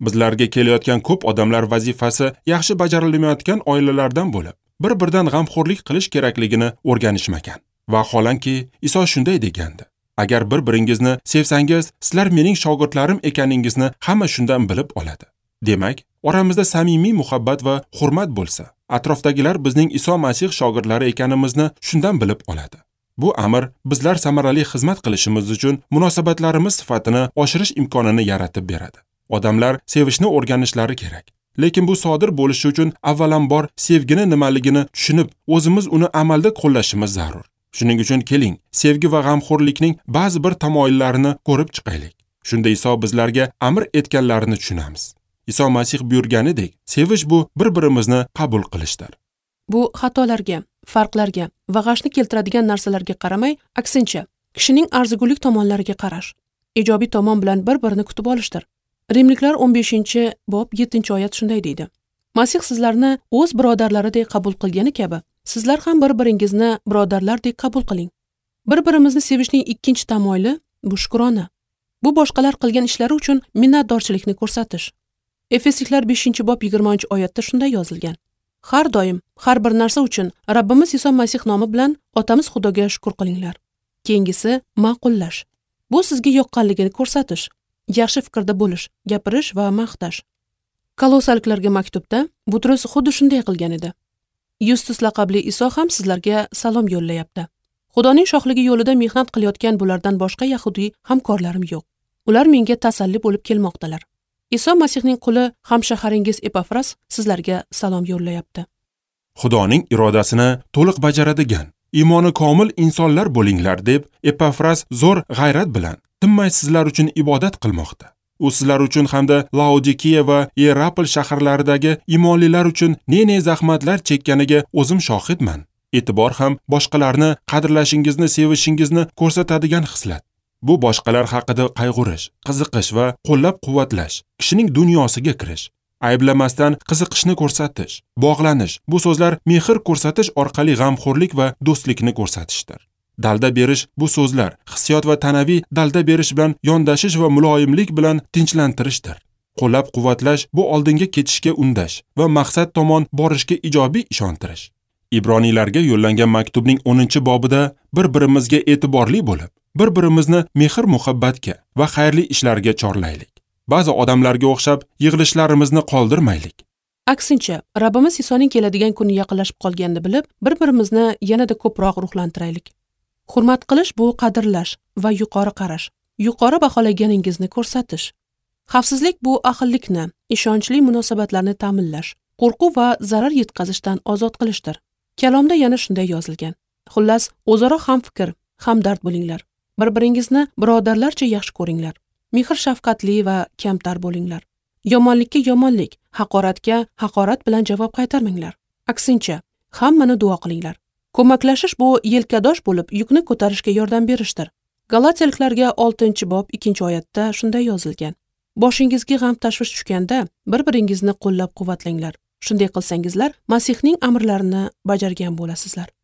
Bizlarga kelayotgan ko'p odamlar vazifasi yaxshi bajarilmayotgan oilalardan bo'lib, bir-biridan g'amxo'rlik qilish kerakligini o'rganishmagan. Vaholanki, Iso shunday degandi: agar bir-biringizni sevsangiz, sizlar mening shogirdlarim ekaningizni hamma shundan bilib oladi. Demak, oramizda samimiy muhabbat va hurmat bo'lsa, atrofdagilar bizning Iso Masih shogirdlari ekanimizni shundan bilib oladi. Bu amr bizlar samarali xizmat qilishimiz uchun munosabatlarimiz sifatini oshirish imkonini yaratib beradi. Odamlar sevishni o'rganishlari kerak. Lekin bu sodir bo'lishi uchun avvalambor sevgini nimaligini tushunib, o'zimiz uni amalda qo'llashimiz zarur. Shuning uchun keling, sevgi va g'amxo'rlikning ba'zi bir tamoyillarini ko'rib chiqaylik. Shunda Iso bizlarga amr etganlarini tushunamiz. Iso Masih buyurganidek, sevish bu bir-birimizni qabul qilishdir. Bu xatolarga, farqlarga va g'ashni keltiradigan narsalarga qaramay, aksincha, kishining arzigulik tomonlariga qarash, ijobiy tomon bilan bir-birini kutib olishdir. Rimliklar 15-bob 7-oyat shunday deydi: Masih sizlarni o'z birodarlaridek qabul qilgani kabi, sizlar ham bir-biringizni birodarlardek qabul qiling. Bir-birimizni sevishning ikkinchi tamoyili bu shukrona. Bu boshqalar qilgan ishlari uchun minnatdorchilikni ko'rsatish. Efesliklar 5-bob 20-oyatda shunday yozilgan: Har doim, har bir narsa uchun Rabbimiz Iso Masih nomi bilan Otamiz Xudoga shukr qilinglar. Keyingisi ma'qullash. Bu sizga yoqqanligini ko'rsatish, yaxshi fikrda bo'lish, gapirish va maqtash. Kolosaliklarga maktubda Butrus xuddi shunday qilgan edi. Yustus laqabli Iso ham sizlarga salom yo'llayapti. Xudoning shohligi yo'lida mehnat qilayotgan bulardan boshqa yahudiy hamkorlarim yo'q. Ular menga tasalli bo'lib kelmoqdalar. Iso Masihning quli hamshaharingiz Epafras sizlarga salom yo'llayapti. Xudoning irodasini to'liq bajaradigan, iymoni komil insonlar bo'linglar deb Epafras zo'r g'ayrat bilan tinmay sizlar uchun ibodat qilmoqda. U sizlar uchun hamda Laodikiya va Yerapl shaharlaridagi iymonlilar uchun ne zahmatlar chekkaniga o'zim shohidman. E'tibor ham boshqalarni qadrlashingizni, sevishingizni ko'rsatadigan xislat. Bu boshqalar haqida qayg'urish, qiziqish va qo'llab-quvvatlash, kishining dunyosiga kirish, ayblamasdan qiziqishni ko'rsatish, bog'lanish, bu so'zlar mehr ko'rsatish orqali g'amxo'rlik va do'stlikni ko'rsatishdir. Dalda berish bu so'zlar hissiyot va tanaviy dalda berish bilan yondashish va muloyimlik bilan tinchlantirishdir. Qo'llab-quvvatlash bu oldinga ketishga undash va maqsad tomon borishga ijobiy ishontirish. Ibroniylarga yo'llangan maktubning 10-bobida bir-birimizga e'tiborli bo'lib, bir-birimizni mehr-muhabbatga va xayrli ishlarga chorlaylik. Ba'zi odamlarga o'xshab yig'ilishlarimizni qoldirmaylik. Aksincha, Rabbimiz Isoning keladigan kuni yaqinlashib qolganini bilib, bir-birimizni yanada ko'proq ruhlantiraylik. Hurmat qilish bu qadrlash va yuqori qarash, yuqori baholaganingizni ko'rsatish. Xavfsizlik bu ahillikni, ishonchli munosabatlarni ta'minlash, qo'rquv va zarar yetkazishdan ozod qilishdir. Kalomda yana shunday yozilgan: Xullas, o'zaro hamfikr, hamdard bo'linglar. Bir-biringizni birodarlarcha yaxshi ko'ringlar. Mehr shafqatli va kamtar bo'linglar. Yomonlikka yomonlik, haqoratga haqorat bilan javob qaytarmanglar. Aksincha, hammani duo qilinglar. Ko'maklashish bu yelkadosh bo'lib, yukni ko'tarishga yordam berishdir. Galatiyaliklarga 6-bob 2-oyatda shunday yozilgan: Boshingizga g'am tashvish tushganda, bir-biringizni qo'llab-quvvatlanglar. Shunday qilsangizlar, Masihning amrlarini bajargan bo'lasizlar.